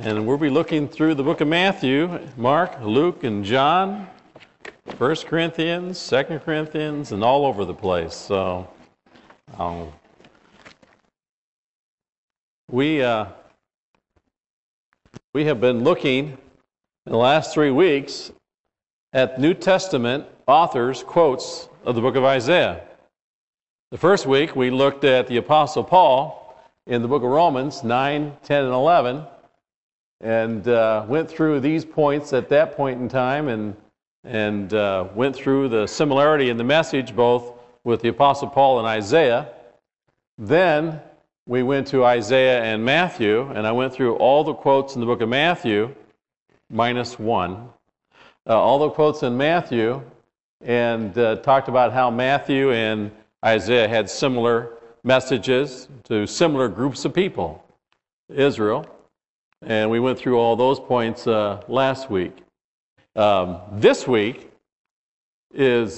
And we'll be looking through the book of Matthew, Mark, Luke, and John, 1 Corinthians, 2 Corinthians, and all over the place. So we have been looking in the last 3 weeks at New Testament authors' quotes of the book of Isaiah. The first week we looked at the Apostle Paul in the book of Romans 9, 10, and 11, and went through these points at that point in time and went through the similarity in the message both with the Apostle Paul and Isaiah. Then we went to Isaiah and Matthew, and I went through all the quotes in the book of Matthew, minus one. All the quotes in Matthew, and talked about how Matthew and Isaiah had similar messages to similar groups of people, Israel. And we went through all those points last week. This week is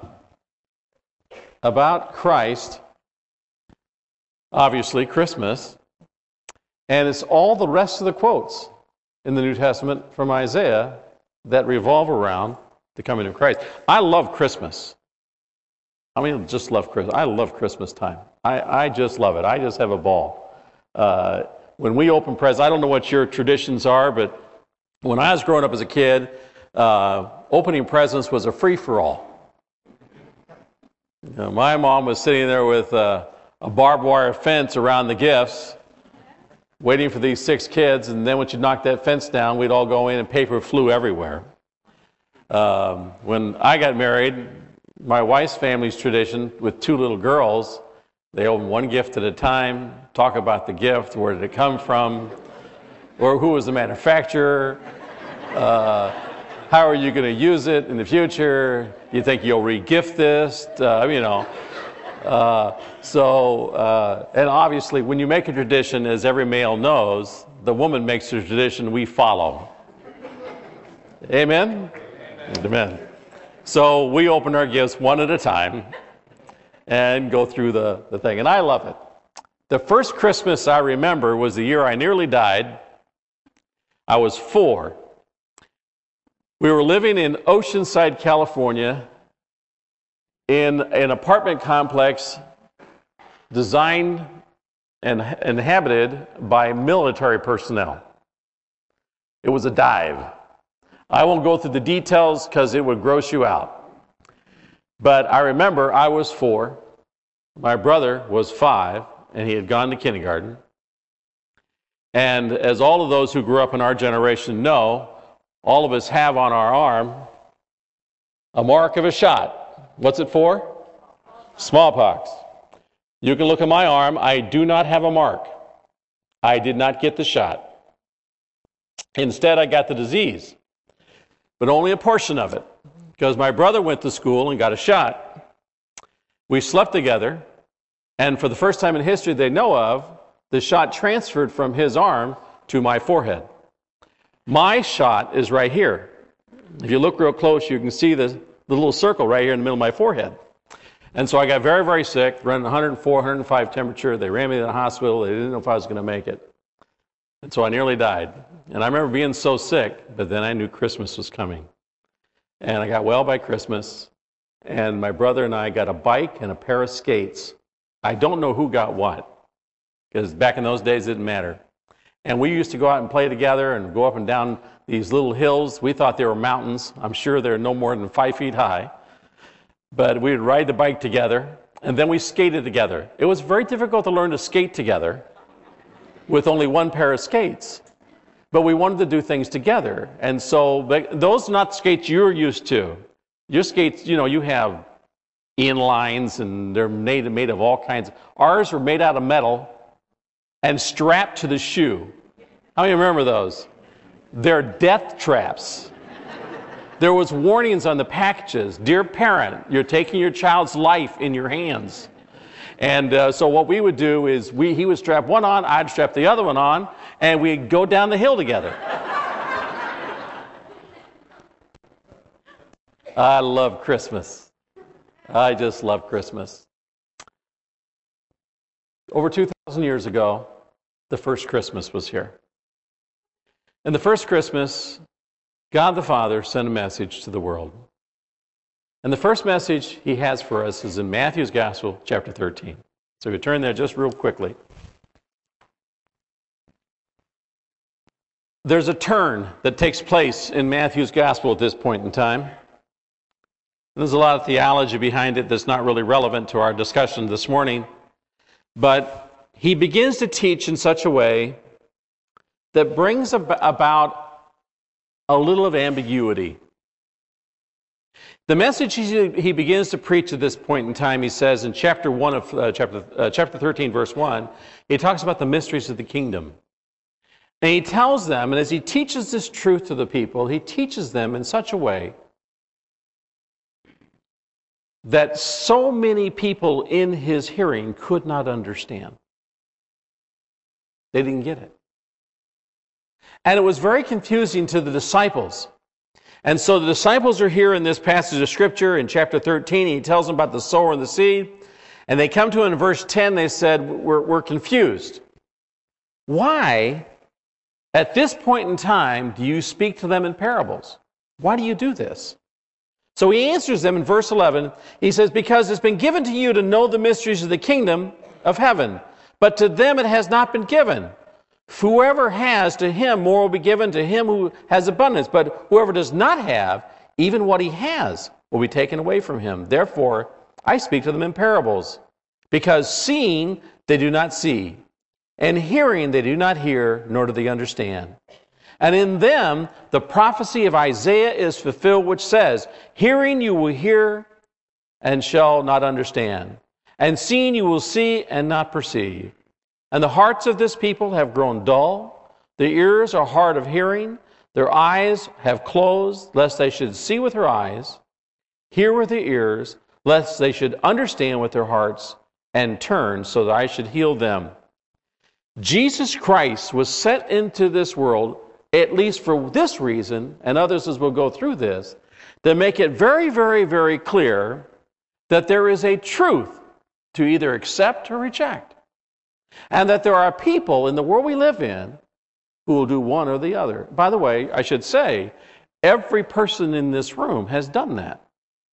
about Christ, obviously Christmas, and it's all the rest of the quotes in the New Testament from Isaiah that revolve around the coming of Christ. I love Christmas. I mean, just love Christmas. I love Christmas time. I just love it. I just have a ball. When we open presents, I don't know what your traditions are, but when I was growing up as a kid, opening presents was a free-for-all. You know, my mom was sitting there with a barbed wire fence around the gifts, waiting for these 6 kids, and then when she knocked that fence down, we'd all go in and paper flew everywhere. When I got married, my wife's family's tradition with 2 little girls, they open one gift at a time, talk about the gift, where did it come from, or who was the manufacturer, how are you going to use it in the future, you think you'll re-gift this, and obviously when you make a tradition, as every male knows, the woman makes a tradition, we follow. Amen? Amen. So we open our gifts one at a time and go through the thing, and I love it. The first Christmas I remember was the year I nearly died. I was 4. We were living in Oceanside, California, in an apartment complex designed and inhabited by military personnel. It was a dive. I won't go through the details because it would gross you out. But I remember I was 4, my brother was 5, and he had gone to kindergarten. And as all of those who grew up in our generation know, all of us have on our arm a mark of a shot. What's it for? Smallpox. You can look at my arm. I do not have a mark. I did not get the shot. Instead, I got the disease, but only a portion of it, because my brother went to school and got a shot. We slept together, and for the first time in history they know of, the shot transferred from his arm to my forehead. My shot is right here. If you look real close, you can see the little circle right here in the middle of my forehead. And so I got very, very sick, running 104, 105 temperature. They ran me to the hospital. They didn't know if I was going to make it. And so I nearly died. And I remember being so sick, but then I knew Christmas was coming. And I got well by Christmas, and my brother and I got a bike and a pair of skates. I don't know who got what, because back in those days it didn't matter. And we used to go out and play together and go up and down these little hills. We thought they were mountains. I'm sure they're no more than 5 feet high. But we would ride the bike together, and then we skated together. It was very difficult to learn to skate together with only one pair of skates. But we wanted to do things together. And so those are not skates you're used to. Your skates, you have inlines, and they're made of all kinds. Ours were made out of metal and strapped to the shoe. How many remember those? They're death traps. There was warnings on the packages. Dear parent, you're taking your child's life in your hands. And so what we would do is he would strap one on, I'd strap the other one on, and we'd go down the hill together. I love Christmas. I just love Christmas. Over 2,000 years ago, the first Christmas was here. And the first Christmas, God the Father sent a message to the world. And the first message he has for us is in Matthew's Gospel, chapter 13. So we turn there just real quickly. There's a turn that takes place in Matthew's Gospel at this point in time. There's a lot of theology behind it that's not really relevant to our discussion this morning. But he begins to teach in such a way that brings about a little of ambiguity. The message he begins to preach at this point in time, he says in chapter 1 of chapter 13, verse 1, he talks about the mysteries of the kingdom. And he tells them, and as he teaches this truth to the people, he teaches them in such a way that so many people in his hearing could not understand. They didn't get it. And it was very confusing to the disciples. And so the disciples are here in this passage of Scripture in chapter 13. He tells them about the sower and the seed. And they come to it in verse 10. They said, we're confused. Why, at this point in time, do you speak to them in parables? Why do you do this? So he answers them in verse 11. He says, because it's been given to you to know the mysteries of the kingdom of heaven. But to them it has not been given. Whoever has, to him more will be given, to him who has abundance. But whoever does not have, even what he has will be taken away from him. Therefore, I speak to them in parables. Because seeing they do not see, and hearing they do not hear, nor do they understand. And in them the prophecy of Isaiah is fulfilled, which says, hearing you will hear and shall not understand, and seeing you will see and not perceive. And the hearts of this people have grown dull, their ears are hard of hearing, their eyes have closed, lest they should see with their eyes, hear with their ears, lest they should understand with their hearts, and turn so that I should heal them. Jesus Christ was sent into this world, at least for this reason, and others as we'll go through this, to make it very, very, very clear that there is a truth to either accept or reject. And that there are people in the world we live in who will do one or the other. By the way, I should say, every person in this room has done that.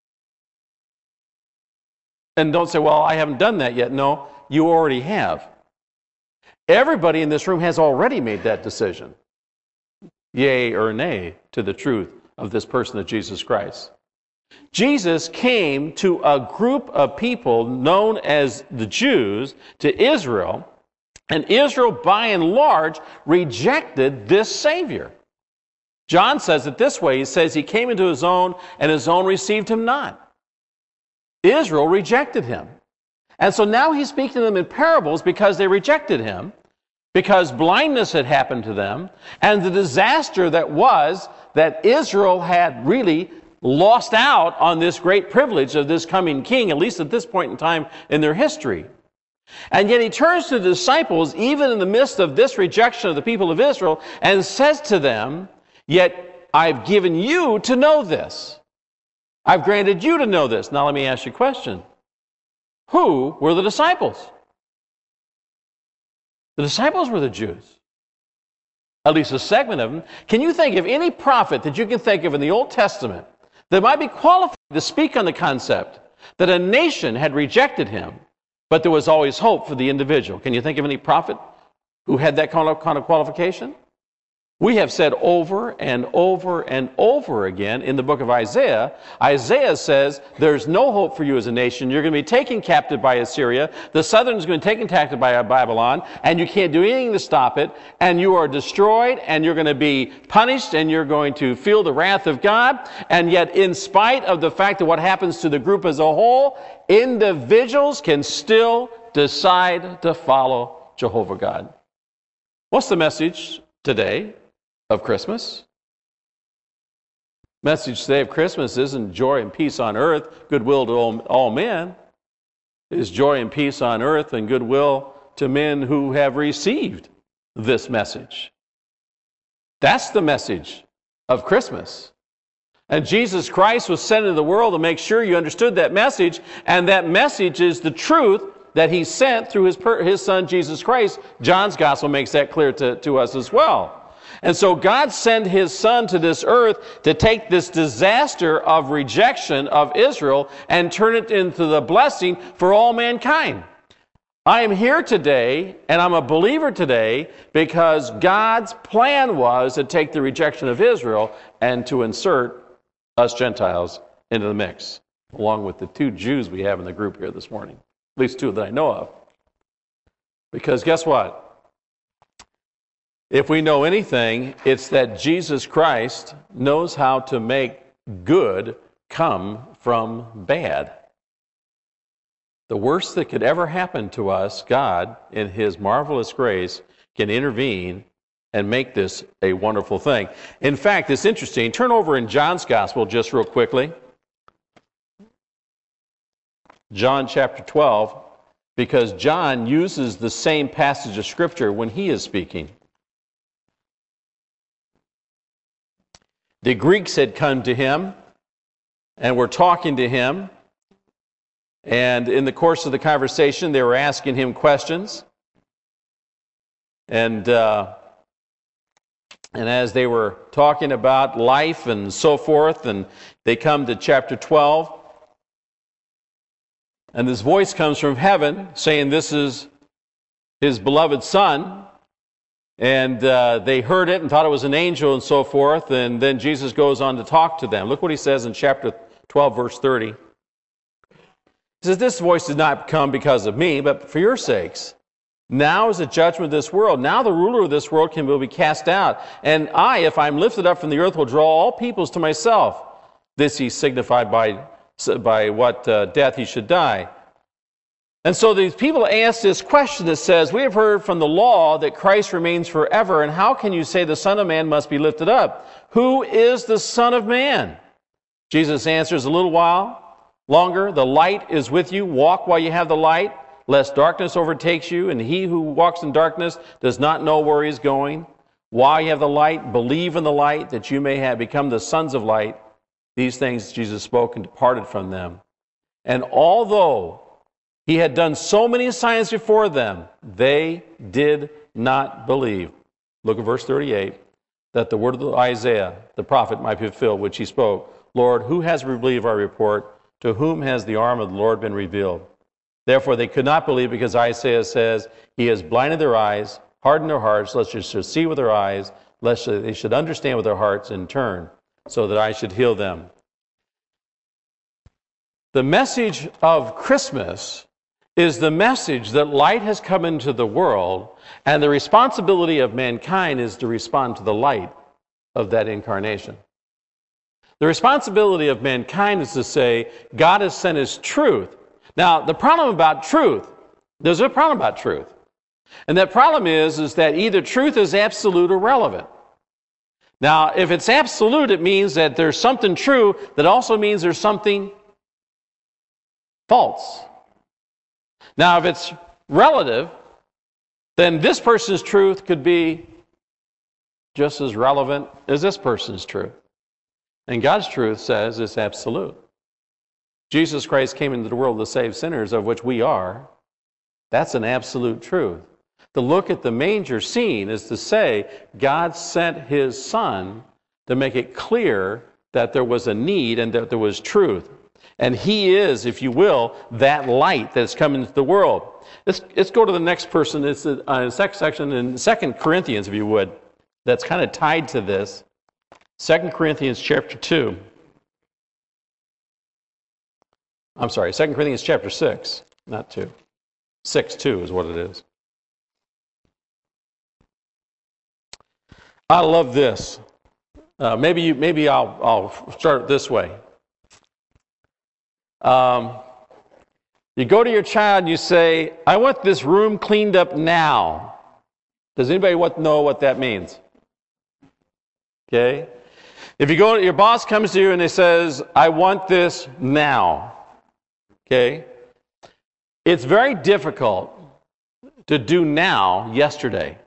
And don't say, well, I haven't done that yet. No, you already have. Everybody in this room has already made that decision. Yea or nay to the truth of this person of Jesus Christ. Jesus came to a group of people known as the Jews, to Israel, and Israel by and large rejected this Savior. John says it this way, he says he came into his own and his own received him not. Israel rejected him. And so now he's speaking to them in parables because they rejected him, because blindness had happened to them, and the disaster that was that Israel had really lost out on this great privilege of this coming king, at least at this point in time in their history. And yet he turns to the disciples, even in the midst of this rejection of the people of Israel, and says to them, yet I've given you to know this. I've granted you to know this. Now let me ask you a question. Who were the disciples? The disciples were the Jews. At least a segment of them. Can you think of any prophet that you can think of in the Old Testament that might be qualified to speak on the concept that a nation had rejected him, but there was always hope for the individual? Can you think of any prophet who had that kind of qualification? We have said over and over and over again in the book of Isaiah, Isaiah says, there's no hope for you as a nation. You're going to be taken captive by Assyria. The southerners are going to be taken captive by Babylon, and you can't do anything to stop it, and you are destroyed, and you're going to be punished, and you're going to feel the wrath of God. And yet, in spite of the fact that what happens to the group as a whole, individuals can still decide to follow Jehovah God. What's the message today of Christmas? Message today of Christmas isn't joy and peace on earth, goodwill to all men. It is joy and peace on earth and goodwill to men who have received this message. That's the message of Christmas. And Jesus Christ was sent into the world to make sure you understood that message, and that message is the truth that he sent through his son Jesus Christ. John's gospel makes that clear to us as well. And so God sent his Son to this earth to take this disaster of rejection of Israel and turn it into the blessing for all mankind. I am here today, and I'm a believer today, because God's plan was to take the rejection of Israel and to insert us Gentiles into the mix, along with the 2 Jews we have in the group here this morning, at least 2 that I know of. Because guess what? If we know anything, it's that Jesus Christ knows how to make good come from bad. The worst that could ever happen to us, God, in his marvelous grace, can intervene and make this a wonderful thing. In fact, it's interesting. Turn over in John's Gospel just real quickly. John chapter 12, because John uses the same passage of Scripture when he is speaking. The Greeks had come to him and were talking to him. And in the course of the conversation, they were asking him questions. And as they were talking about life and so forth, and they come to chapter 12, and this voice comes from heaven saying, "This is his beloved Son." And they heard it and thought it was an angel and so forth. And then Jesus goes on to talk to them. Look what he says in chapter 12, verse 30. He says, "This voice did not come because of me, but for your sakes. Now is the judgment of this world. Now the ruler of this world will be cast out. And I, if I am lifted up from the earth, will draw all peoples to myself." This he signified by what death he should die. And so these people ask this question that says, "We have heard from the law that Christ remains forever, and how can you say the Son of Man must be lifted up? Who is the Son of Man?" Jesus answers, "A little while longer, the light is with you. Walk while you have the light, lest darkness overtakes you, and he who walks in darkness does not know where he is going. While you have the light, believe in the light, that you may have become the sons of light." These things Jesus spoke and departed from them. And although he had done so many signs before them, they did not believe. Look at verse 38. That the word of Isaiah, the prophet, might be fulfilled, which he spoke. "Lord, who has believed our report? To whom has the arm of the Lord been revealed?" Therefore they could not believe, because Isaiah says, "He has blinded their eyes, hardened their hearts, lest they should see with their eyes, lest they should understand with their hearts and turn, so that I should heal them." The message of Christmas is the message that light has come into the world, and the responsibility of mankind is to respond to the light of that incarnation. The responsibility of mankind is to say, God has sent his truth. Now, the problem about truth, there's a problem about truth. And that problem is that either truth is absolute or relevant. Now, if it's absolute, it means that there's something true that also means there's something false. Now, if it's relative, then this person's truth could be just as relevant as this person's truth. And God's truth says it's absolute. Jesus Christ came into the world to save sinners, of which we are. That's an absolute truth. To look at the manger scene is to say God sent his Son to make it clear that there was a need and that there was truth. And he is, if you will, that light that's come into the world. Let's go to the next person. It's the second section in 2 Corinthians, if you would, that's kind of tied to this. 2 Corinthians chapter 2. I'm sorry, 2 Corinthians chapter 6, not 2. 6:2 is what it is. I love this. Maybe I'll start it this way. You go to your child and you say, "I want this room cleaned up now." Does anybody know what that means? Okay. If you go, your boss comes to you and he says, "I want this now." Okay. It's very difficult to do now yesterday.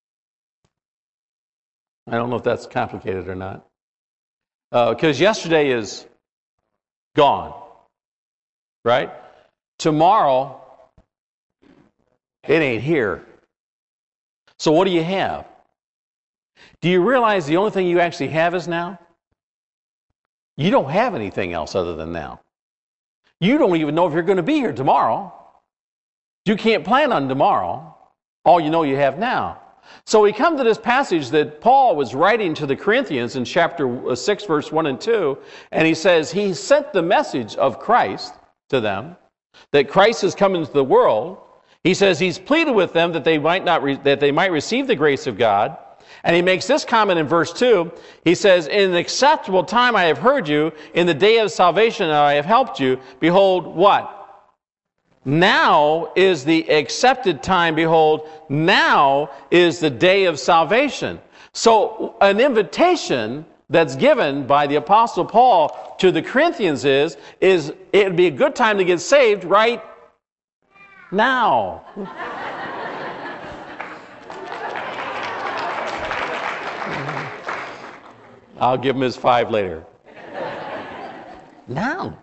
I don't know if that's complicated or not. Because yesterday is gone. Right? Tomorrow, it ain't here. So what do you have? Do you realize the only thing you actually have is now? You don't have anything else other than now. You don't even know if you're going to be here tomorrow. You can't plan on tomorrow. All you know you have now. So we come to this passage that Paul was writing to the Corinthians in chapter 6, verse 1 and 2, and he says he sent the message of Christ to them, that Christ has come into the world. He says he's pleaded with them that they might receive the grace of God. And he makes this comment in verse 2. He says, "In an acceptable time I have heard you, in the day of salvation I have helped you. Behold," what? "Now is the accepted time. Behold, now is the day of salvation." So an invitation that's given by the Apostle Paul to the Corinthians is it would be a good time to get saved right now. I'll give him his 5 later. Now.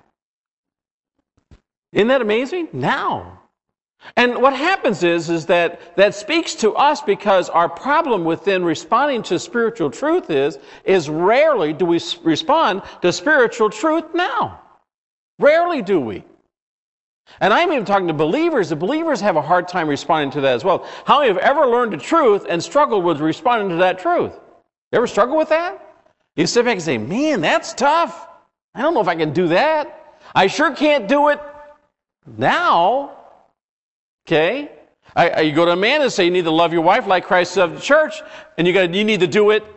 Isn't that amazing? Now. And what happens is that speaks to us because our problem within responding to spiritual truth is rarely do we respond to spiritual truth now. Rarely do we. And I'm even talking to believers. The believers have a hard time responding to that as well. How many have ever learned the truth and struggled with responding to that truth? You ever struggle with that? You sit back and say, "Man, that's tough. I don't know if I can do that. I sure can't do it now." Okay? You go to a man and say you need to love your wife like Christ loved the church, and you need to do it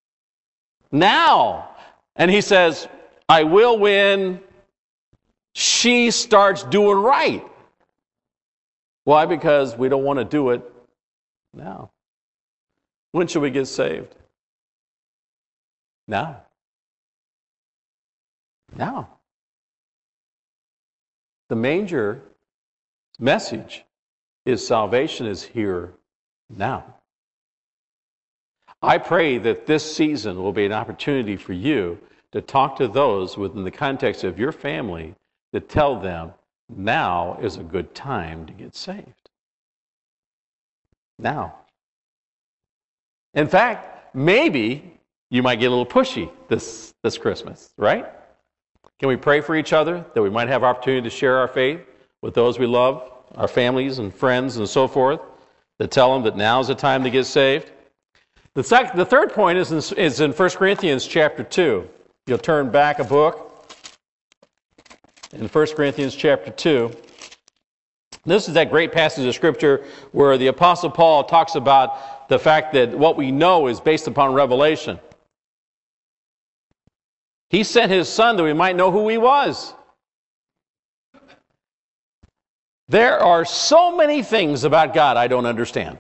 now. And he says, "I will when she starts doing right." Why? Because we don't want to do it now. When should we get saved? Now. Now. The manger message is salvation is here now. I pray that this season will be an opportunity for you to talk to those within the context of your family to tell them now is a good time to get saved. Now. In fact, maybe you might get a little pushy this Christmas, right? Can we pray for each other that we might have opportunity to share our faith with those we love, our families and friends and so forth, to tell them that now is the time to get saved? The third point is in 1 Corinthians chapter 2. You'll turn back a book in 1 Corinthians chapter 2. This is that great passage of Scripture where the Apostle Paul talks about the fact that what we know is based upon revelation. He sent his Son that we might know who he was. There are so many things about God I don't understand.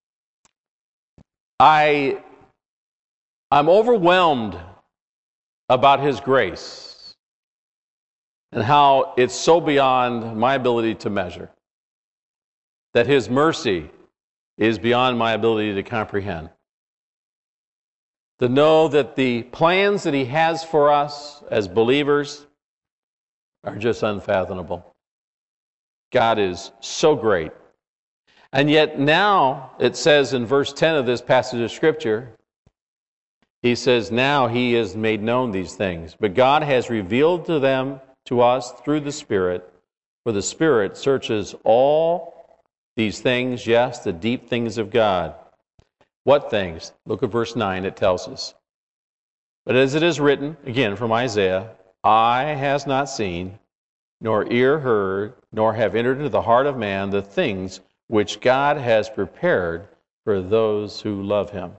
I'm overwhelmed about his grace and how it's so beyond my ability to measure. That his mercy is beyond my ability to comprehend. To know that the plans that he has for us as believers are just unfathomable. God is so great. And yet now it says in verse 10 of this passage of Scripture, he says, "Now he has made known these things, but God has revealed them to us through the Spirit, for the Spirit searches all these things, yes, the deep things of God." What things? Look at verse 9, it tells us. "But as it is written," again from Isaiah, "Eye has not seen, nor ear heard, nor have entered into the heart of man the things which God has prepared for those who love him."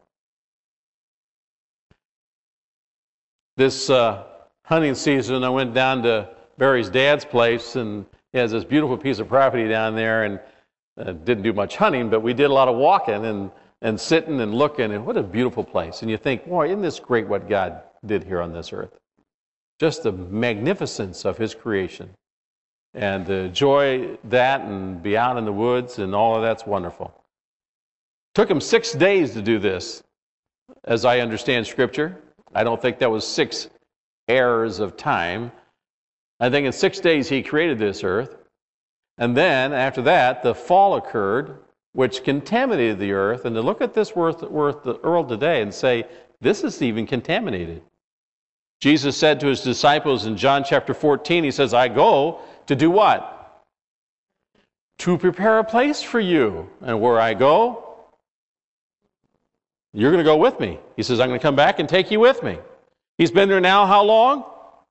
This hunting season, I went down to Barry's dad's place, and he has this beautiful piece of property down there, and didn't do much hunting, but we did a lot of walking and sitting and looking, and what a beautiful place. And you think, boy, isn't this great what God did here on this earth? Just the magnificence of his creation. And to enjoy that and be out in the woods and all of that's wonderful. Took him 6 days to do this, as I understand Scripture. I don't think that was 6 eras of time. I think in 6 days he created this earth. And then, after that, the fall occurred, which contaminated the earth, and to look at this world today and say, this is even contaminated. Jesus said to his disciples in John chapter 14, he says, I go to do what? To prepare a place for you. And where I go, you're going to go with me. He says, I'm going to come back and take you with me. He's been there now how long?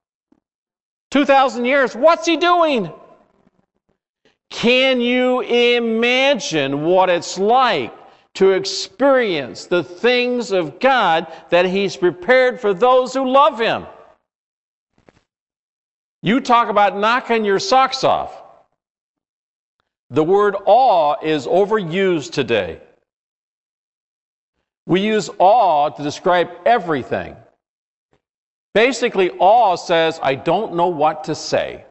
2,000 years. What's he doing? Can you imagine what it's like to experience the things of God that he's prepared for those who love him? You talk about knocking your socks off. The word awe is overused today. We use awe to describe everything. Basically, awe says, I don't know what to say.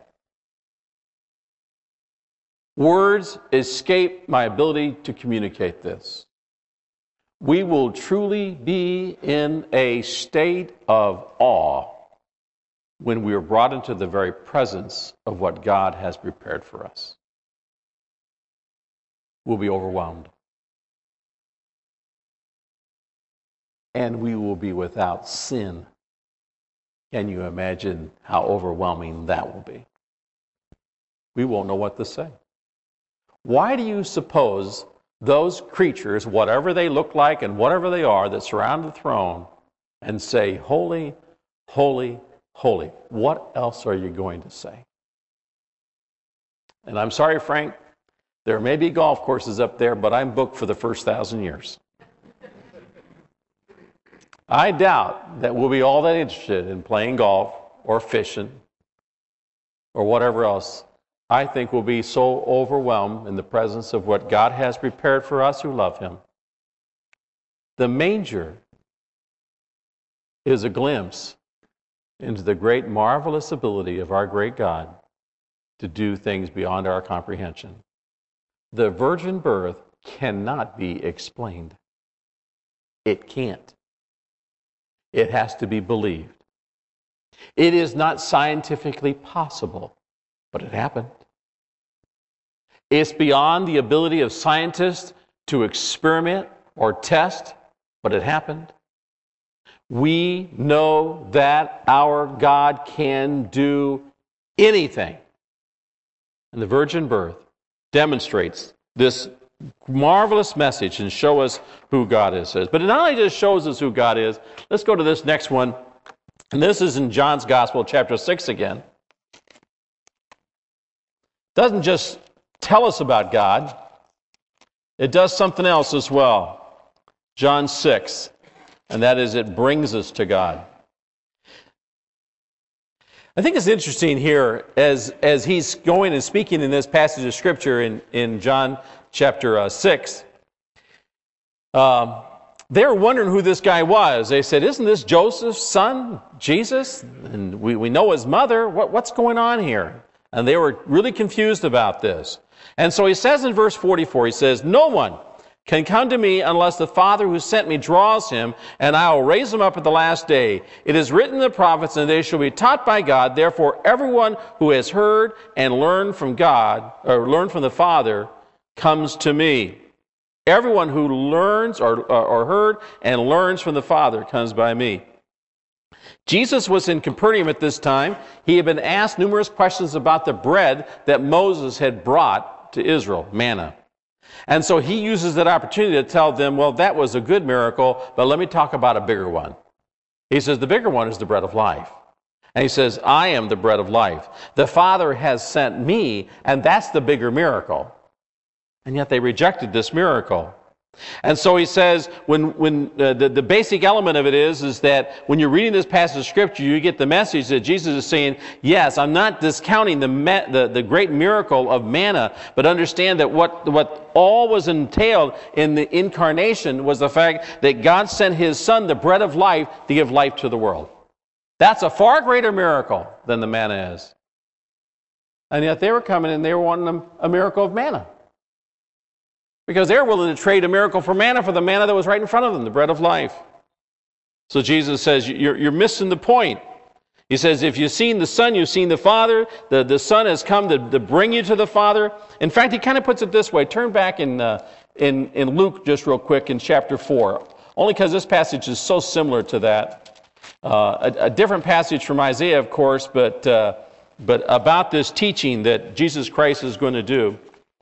Words escape my ability to communicate this. We will truly be in a state of awe when we are brought into the very presence of what God has prepared for us. We'll be overwhelmed. And we will be without sin. Can you imagine how overwhelming that will be? We won't know what to say. Why do you suppose those creatures, whatever they look like and whatever they are, that surround the throne and say, holy, holy, holy? What else are you going to say? And I'm sorry, Frank, there may be golf courses up there, but I'm booked for the first 1,000 years. I doubt that we'll be all that interested in playing golf or fishing or whatever else. I think we'll be so overwhelmed in the presence of what God has prepared for us who love him. The manger is a glimpse into the great marvelous ability of our great God to do things beyond our comprehension. The virgin birth cannot be explained. It can't. It has to be believed. It is not scientifically possible, but it happened. It's beyond the ability of scientists to experiment or test, but it happened. We know that our God can do anything. And the virgin birth demonstrates this marvelous message and show us who God is. But it not only just shows us who God is, let's go to this next one. And this is in John's Gospel, chapter 6 again. It doesn't just tell us about God, it does something else as well. John 6, and that is it brings us to God. I think it's interesting here as he's going and speaking in this passage of Scripture in John chapter 6. They were wondering who this guy was. They said, isn't this Joseph's son, Jesus? And we know his mother. What's going on here? And they were really confused about this. And so he says in verse 44, he says, no one can come to me unless the Father who sent me draws him, and I will raise him up at the last day. It is written in the prophets, and they shall be taught by God. Therefore, everyone who has heard and learned from God, or learned from the Father, comes to me. Everyone who learns or heard and learns from the Father comes by me. Jesus was in Capernaum at this time. He had been asked numerous questions about the bread that Moses had brought to Israel, manna. And so he uses that opportunity to tell them, well, that was a good miracle, but let me talk about a bigger one. He says, the bigger one is the bread of life. And he says, I am the bread of life. The Father has sent me, and that's the bigger miracle. And yet they rejected this miracle. And so he says, when the basic element of it is that when you're reading this passage of Scripture, you get the message that Jesus is saying, yes, I'm not discounting the great miracle of manna, but understand that what all was entailed in the incarnation was the fact that God sent his Son, the bread of life, to give life to the world. That's a far greater miracle than the manna is. And yet they were coming and they were wanting a miracle of manna. Because they were willing to trade a miracle for the manna that was right in front of them, the bread of life. So Jesus says, you're missing the point. He says, if you've seen the Son, you've seen the Father. The Son has come to bring you to the Father. In fact, he kind of puts it this way. Turn back in Luke just real quick in chapter 4. Only because this passage is so similar to that. A different passage from Isaiah, of course, but about this teaching that Jesus Christ is going to do.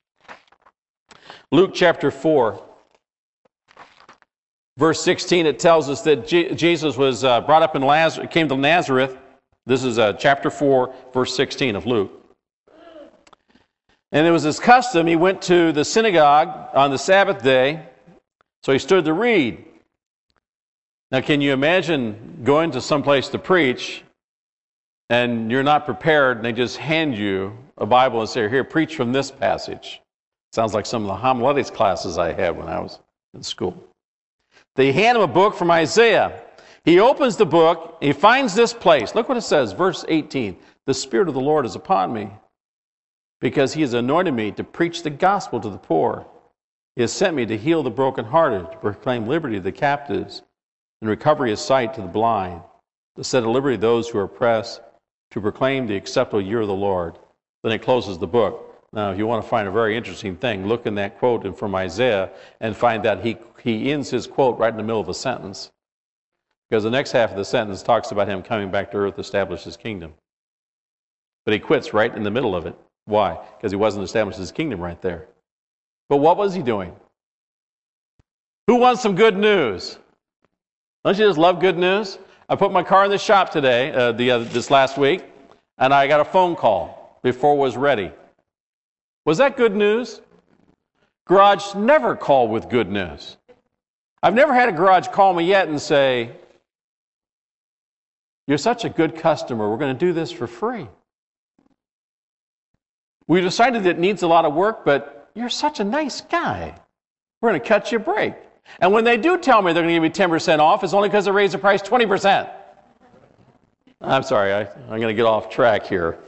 Luke chapter 4. Verse 16, it tells us that Jesus was brought up in Lazarus, came to Nazareth. This is chapter 4, verse 16 of Luke. And it was his custom, he went to the synagogue on the Sabbath day, so he stood to read. Now, can you imagine going to someplace to preach, and you're not prepared, and they just hand you a Bible and say, here, preach from this passage. Sounds like some of the homiletics classes I had when I was in school. They hand him a book from Isaiah. He opens the book, he finds this place. Look what it says, verse 18. The Spirit of the Lord is upon me, because he has anointed me to preach the gospel to the poor. He has sent me to heal the brokenhearted, to proclaim liberty to the captives, and recovery of sight to the blind, to set at liberty those who are oppressed, to proclaim the acceptable year of the Lord. Then it closes the book. Now, if you want to find a very interesting thing, look in that quote from Isaiah and find that he ends his quote right in the middle of a sentence. Because the next half of the sentence talks about him coming back to earth to establish his kingdom. But he quits right in the middle of it. Why? Because he wasn't establishing his kingdom right there. But what was he doing? Who wants some good news? Don't you just love good news? I put my car in the shop today, this last week, and I got a phone call before it was ready. Was that good news? Garage never call with good news. I've never had a garage call me yet and say, you're such a good customer, we're going to do this for free. We decided it needs a lot of work, but you're such a nice guy. We're going to cut you a break. And when they do tell me they're going to give me 10% off, it's only because they raised the price 20%. I'm sorry, I'm going to get off track here.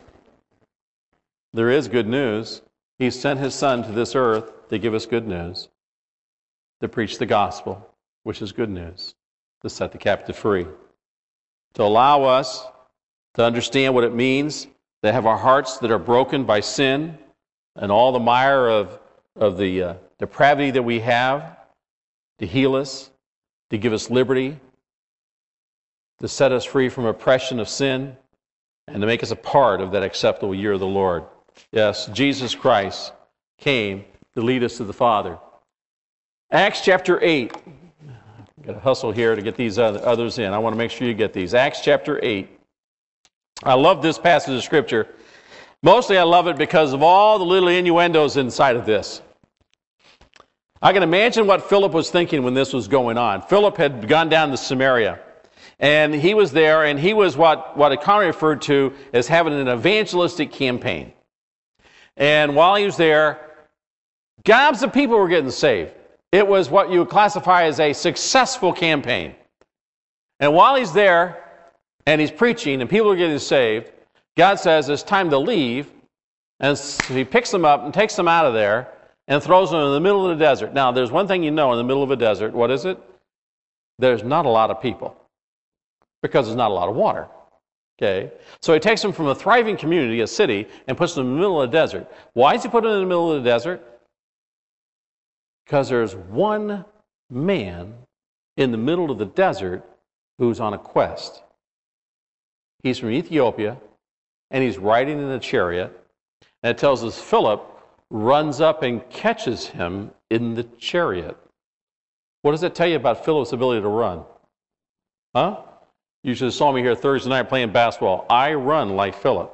There is good news. He sent his Son to this earth to give us good news, to preach the gospel, which is good news, to set the captive free, to allow us to understand what it means to have our hearts that are broken by sin and all the mire of the depravity that we have, to heal us, to give us liberty, to set us free from oppression of sin, and to make us a part of that acceptable year of the Lord. Yes, Jesus Christ came to lead us to the Father. Acts chapter 8. I've got to hustle here to get these others in. I want to make sure you get these. Acts chapter 8. I love this passage of Scripture. Mostly I love it because of all the little innuendos inside of this. I can imagine what Philip was thinking when this was going on. Philip had gone down to Samaria. And he was there, and he was what Economy referred to as having an evangelistic campaign. And while he was there, gobs of people were getting saved. It was what you would classify as a successful campaign. And while he's there, and he's preaching, and people are getting saved, God says it's time to leave, and so he picks them up and takes them out of there and throws them in the middle of the desert. Now, there's one thing you know in the middle of a desert. What is it? There's not a lot of people, because there's not a lot of water. Okay? So he takes them from a thriving community, a city, and puts them in the middle of the desert. Why does he put them in the middle of the desert? Because there's one man in the middle of the desert who's on a quest. He's from Ethiopia, and he's riding in a chariot. And it tells us Philip runs up and catches him in the chariot. What does that tell you about Philip's ability to run? Huh? You should have saw me here Thursday night playing basketball. I run like Philip.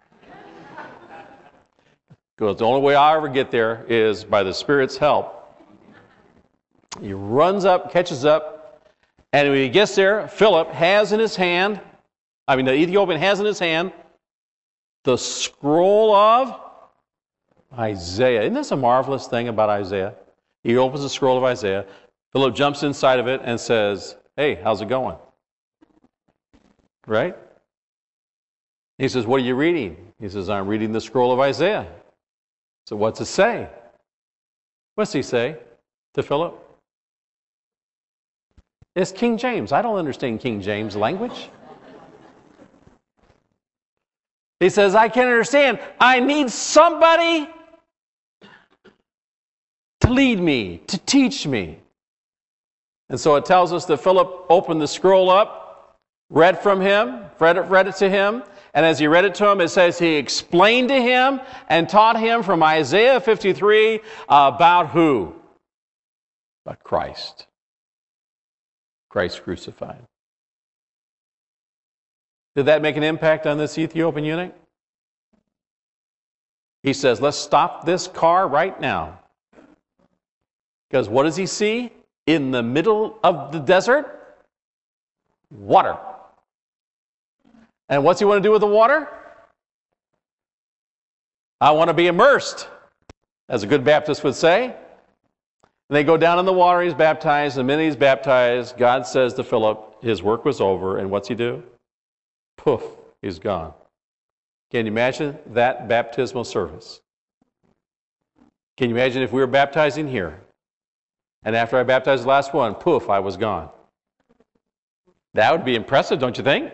Because the only way I ever get there is by the Spirit's help. He runs up, catches up, and when he gets there, Philip has in his hand, the Ethiopian has in his hand the scroll of Isaiah. Isn't this a marvelous thing about Isaiah? He opens the scroll of Isaiah. Philip jumps inside of it and says, hey, how's it going? Right? He says, what are you reading? He says, I'm reading the scroll of Isaiah. So what's it say? What's he say to Philip? It's King James. I don't understand King James language. He says, I can't understand. I need somebody to lead me, to teach me. And so it tells us that Philip opened the scroll up, read from him, read it to him, and as he read it to him, it says he explained to him and taught him from Isaiah 53 about who? About Christ. Christ crucified. Did that make an impact on this Ethiopian eunuch? He says, let's stop this car right now. Because what does he see in the middle of the desert? Water. And what's he want to do with the water? I want to be immersed, as a good Baptist would say. And they go down in the water, he's baptized, and the minute he's baptized, God says to Philip, his work was over, and what's he do? Poof, he's gone. Can you imagine that baptismal service? Can you imagine if we were baptizing here, and after I baptized the last one, poof, I was gone? That would be impressive, don't you think?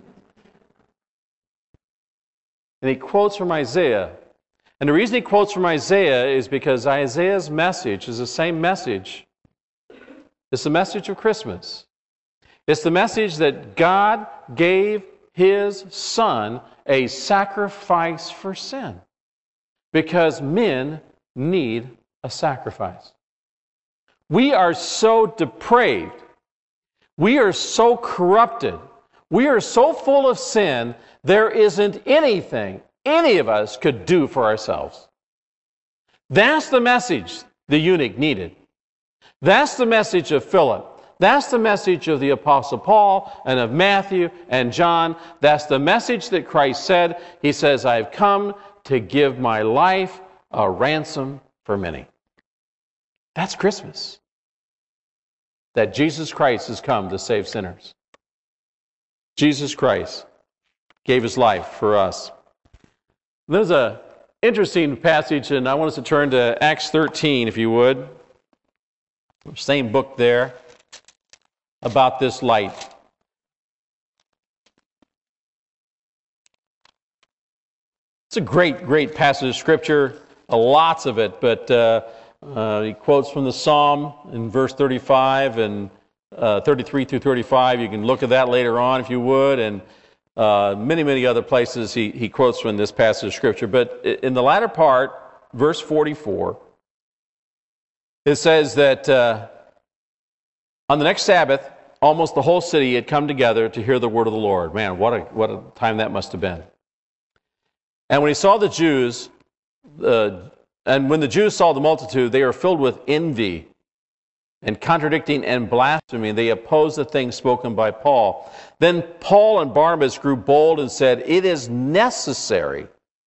And he quotes from Isaiah. And the reason he quotes from Isaiah is because Isaiah's message is the same message. It's the message of Christmas. It's the message that God gave His Son a sacrifice for sin. Because men need a sacrifice. We are so depraved. We are so corrupted. We are so full of sin, there isn't anything any of us could do for ourselves. That's the message the eunuch needed. That's the message of Philip. That's the message of the Apostle Paul and of Matthew and John. That's the message that Christ said. He says, I've come to give my life a ransom for many. That's Christmas. That Jesus Christ has come to save sinners. Jesus Christ gave His life for us. There's an interesting passage, and I want us to turn to Acts 13, if you would. Same book there, about this light. It's a great, great passage of Scripture, lots of it, but he quotes from the Psalm in verse 35 and 33 through 35. You can look at that later on if you would, and many, many other places he quotes from this passage of Scripture. But in the latter part, verse 44, it says that on the next Sabbath, almost the whole city had come together to hear the word of the Lord. Man, what a time that must have been. And when he saw the Jews, and when the Jews saw the multitude, they were filled with envy and contradicting and blasphemy. They opposed the things spoken by Paul. Then Paul and Barnabas grew bold and said, it is necessary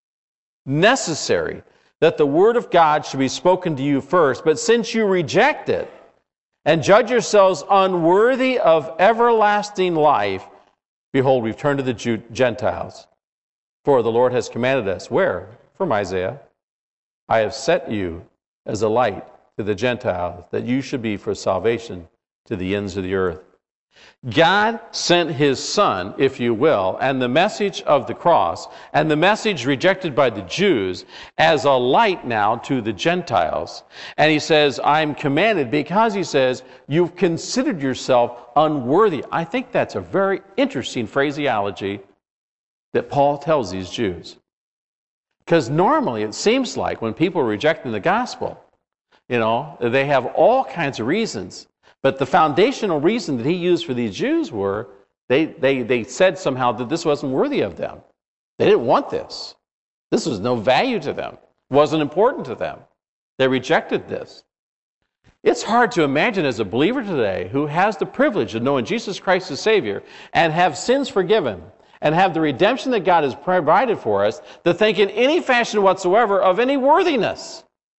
that the word of God should be spoken to you first. But since you reject it and judge yourselves unworthy of everlasting life, behold, we've turned to the Gentiles. For the Lord has commanded us. Where? From Isaiah. I have set you as a light to the Gentiles, that you should be for salvation to the ends of the earth. God sent His Son, if you will, and the message of the cross, and the message rejected by the Jews, as a light now to the Gentiles. And He says, I'm commanded, because He says, you've considered yourself unworthy. I think that's a very interesting phraseology that Paul tells these Jews. Because normally it seems like when people are rejecting the gospel, they have all kinds of reasons. But the foundational reason that he used for these Jews were they said somehow that this wasn't worthy of them. They didn't want this. This was no value to them. It wasn't important to them. They rejected this. It's hard to imagine as a believer today who has the privilege of knowing Jesus Christ as Savior and have sins forgiven and have the redemption that God has provided for us, to think in any fashion whatsoever of any worthiness.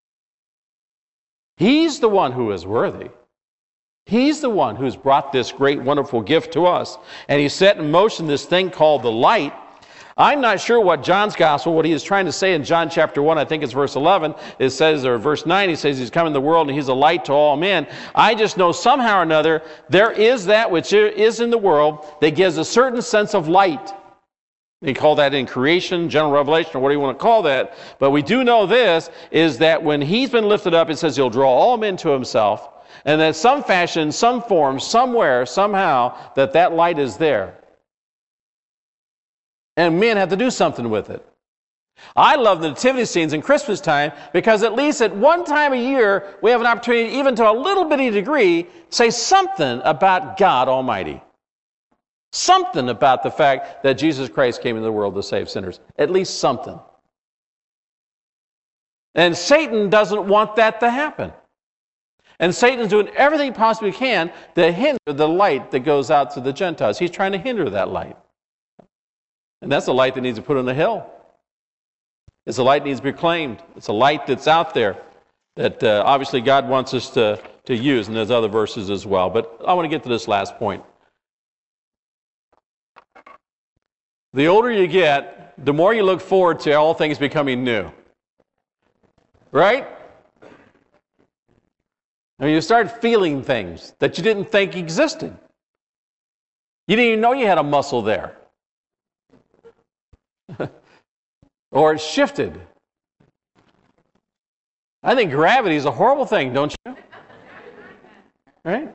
He's the one who is worthy. He's the one who's brought this great, wonderful gift to us. And He set in motion this thing called the light. I'm not sure what John's gospel, what he is trying to say in John chapter 1, I think it's verse 11, it says, or verse 9, he says He's come in the world and He's a light to all men. I just know somehow or another, there is that which is in the world that gives a certain sense of light. You call that in creation, general revelation, or what do you want to call that? But we do know this, is that when he's been lifted up, it says he'll draw all men to himself, and that some fashion, some form, somewhere, somehow, that light is there. And men have to do something with it. I love the nativity scenes in Christmas time because at least at one time a year, we have an opportunity, even to a little bitty degree, to say something about God Almighty. Something about the fact that Jesus Christ came into the world to save sinners. At least something. And Satan doesn't want that to happen. And Satan's doing everything he possibly can to hinder the light that goes out to the Gentiles. He's trying to hinder that light. And that's a light that needs to be put on the hill. It's a light that needs to be proclaimed. It's a light that's out there that obviously God wants us to use. And there's other verses as well. But I want to get to this last point. The older you get, the more you look forward to all things becoming new. Right? I mean, you start feeling things that you didn't think existed. You didn't even know you had a muscle there. Or it shifted. I think gravity is a horrible thing, don't you? Right?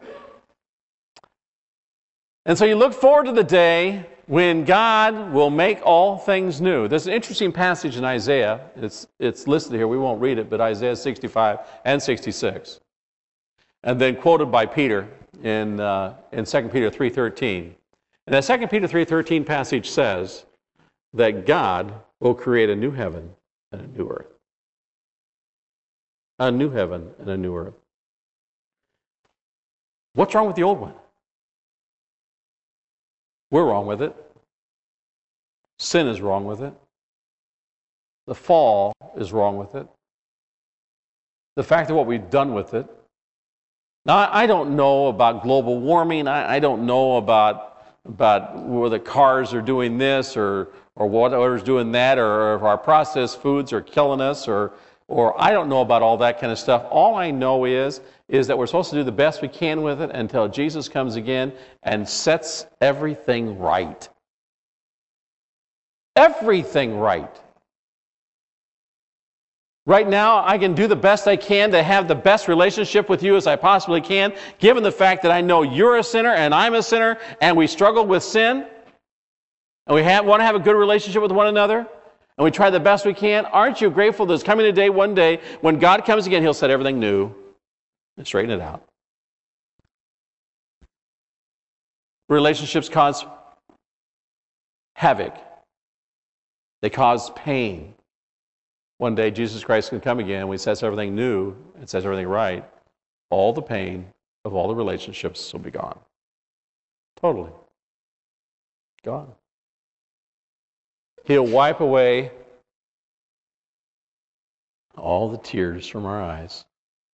And so you look forward to the day when God will make all things new. There's an interesting passage in Isaiah. It's listed here. We won't read it, but Isaiah 65 and 66. And then quoted by Peter in 2 Peter 3:13. And that 2 Peter 3:13 passage says that God will create a new heaven and a new earth. A new heaven and a new earth. What's wrong with the old one? We're wrong with it. Sin is wrong with it. The fall is wrong with it. The fact of what we've done with it. Now, I don't know about global warming. I don't know about where the cars are doing this or whatever's doing that, or if our processed foods are killing us, or I don't know about all that kind of stuff. All I know is that we're supposed to do the best we can with it until Jesus comes again and sets everything right. Everything right. Right now, I can do the best I can to have the best relationship with you as I possibly can, given the fact that I know you're a sinner and I'm a sinner, and we struggle with sin, and we want to have a good relationship with one another, and we try the best we can. Aren't you grateful there's coming a day, one day, when God comes again, He'll set everything new and straighten it out. Relationships cause havoc. They cause pain. One day, Jesus Christ can come again when He sets everything new and sets everything right. All the pain of all the relationships will be gone. Totally. Gone. He'll wipe away all the tears from our eyes.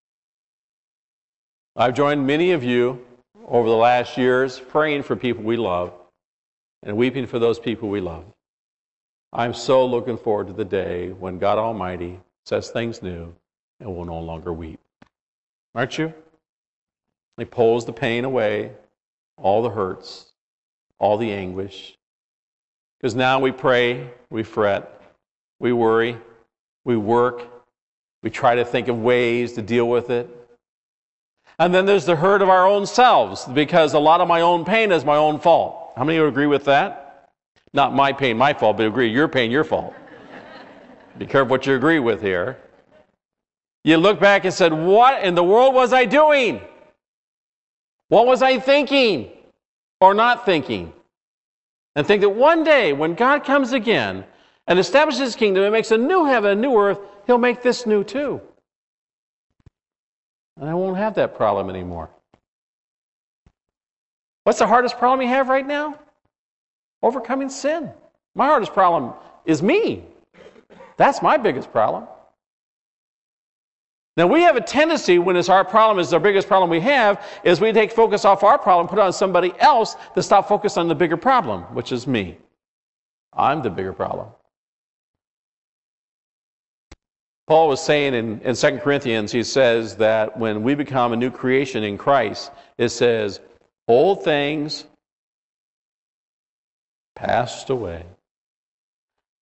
I've joined many of you over the last years praying for people we love and weeping for those people we love. I'm so looking forward to the day when God Almighty says things new and will no longer weep. Aren't you? He pulls the pain away, all the hurts, all the anguish. Because now we pray, we fret, we worry, we work, we try to think of ways to deal with it. And then there's the hurt of our own selves, because a lot of my own pain is my own fault. How many of you agree with that? Not my pain, my fault, but agree your pain, your fault. Be careful what you agree with here. You look back and said, what in the world was I doing? What was I thinking or not thinking? And think that one day when God comes again and establishes His kingdom and makes a new heaven, a new earth, He'll make this new too. And I won't have that problem anymore. What's the hardest problem you have right now? Overcoming sin. My hardest problem is me. That's my biggest problem. Now, we have a tendency, when it's our problem is the biggest problem we have, is we take focus off our problem, put it on somebody else to stop focus on the bigger problem, which is me. I'm the bigger problem. Paul was saying in 2 Corinthians, he says that when we become a new creation in Christ, it says, old things passed away.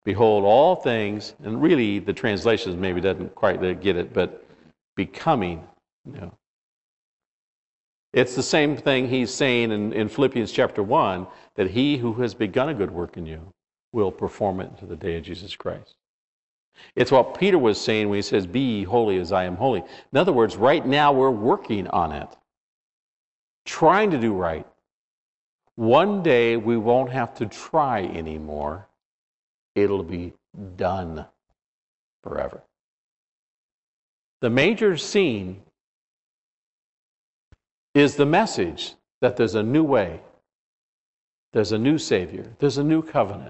Behold, all things, and really the translations maybe doesn't quite get it, but becoming new. It's the same thing he's saying in Philippians chapter 1, that he who has begun a good work in you will perform it unto the day of Jesus Christ. It's what Peter was saying when he says, be ye holy as I am holy. In other words, right now we're working on it, trying to do right. One day we won't have to try anymore. It'll be done forever. The major scene is the message that there's a new way, there's a new Savior, there's a new covenant,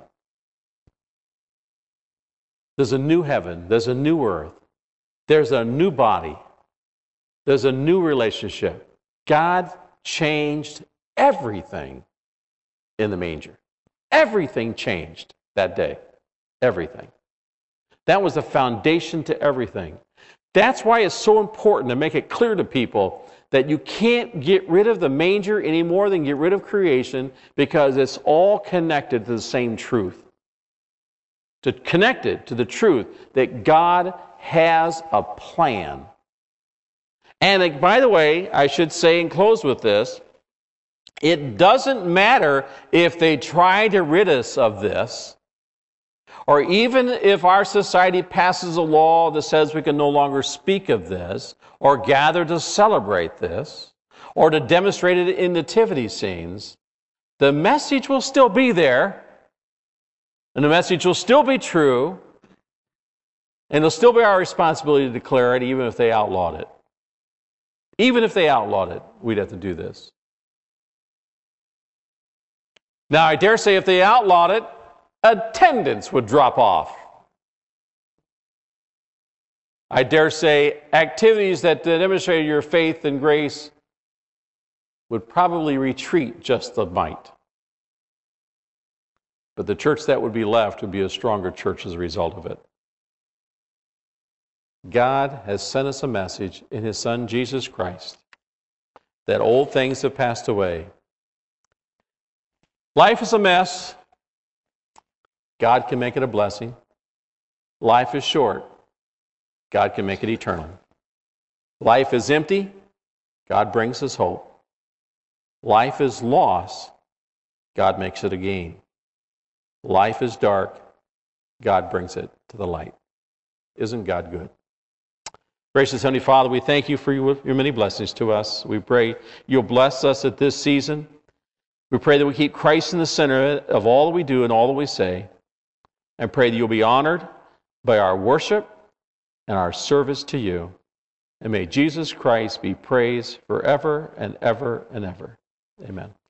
there's a new heaven, there's a new earth, there's a new body, there's a new relationship. God changed everything in the manger. Everything changed that day. Everything. That was the foundation to everything. That's why it's so important to make it clear to people that you can't get rid of the manger any more than get rid of creation, because it's all connected to the same truth. Connected to the truth that God has a plan. And by the way, I should say and close with this, it doesn't matter if they try to rid us of this, or even if our society passes a law that says we can no longer speak of this, or gather to celebrate this, or to demonstrate it in nativity scenes, the message will still be there, and the message will still be true, and it'll still be our responsibility to declare it, even if they outlawed it. Even if they outlawed it, we'd have to do this. Now, I dare say if they outlawed it, attendance would drop off. I dare say activities that demonstrated your faith and grace would probably retreat just a mite. But the church that would be left would be a stronger church as a result of it. God has sent us a message in His Son, Jesus Christ, that old things have passed away. Life is a mess. God can make it a blessing. Life is short. God can make it eternal. Life is empty. God brings us hope. Life is loss. God makes it a gain. Life is dark. God brings it to the light. Isn't God good? Gracious Heavenly Father, we thank you for your many blessings to us. We pray you'll bless us at this season. We pray that we keep Christ in the center of all that we do and all that we say. And pray that you'll be honored by our worship and our service to you. And may Jesus Christ be praised forever and ever and ever. Amen.